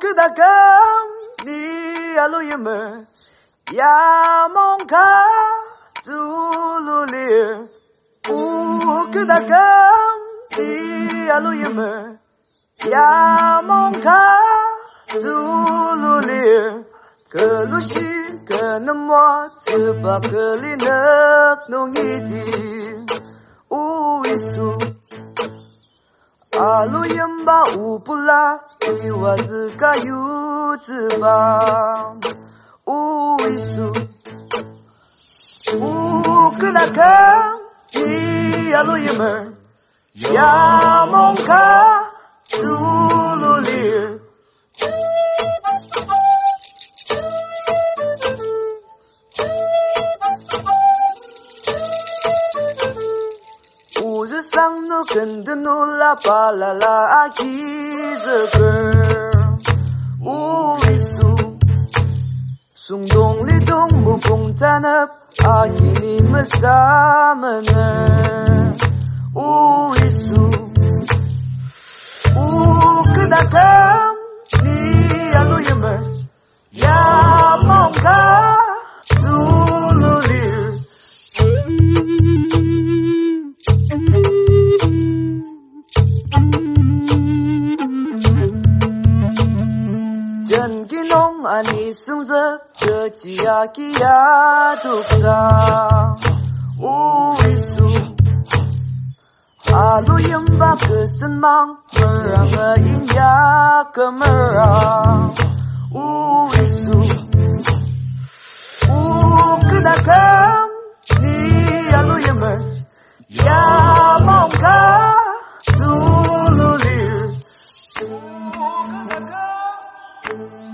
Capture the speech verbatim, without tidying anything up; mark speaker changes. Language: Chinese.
Speaker 1: kadagang ni aloyemer yamong ka zululir u kadagang ni aloyemer yamong ka zululir kelushi kenemwa sebakelinek nongidi uisu aloyemba upula iwazuka yuzuba uisu ukudaka ni aloyemer yamonka zululir上努跟的努拉巴拉拉阿基这个乌里苏松东里东木风在那阿基你们啥们呢乌里苏乌克达卡你阿路爷们呀梦卡苏鲁里Nong ani sungza kecia kia duksa uisu alu yemba kesenmang merang inja kemerang uisu ukedakam ni alu yemer ya mongka zululir ukedakam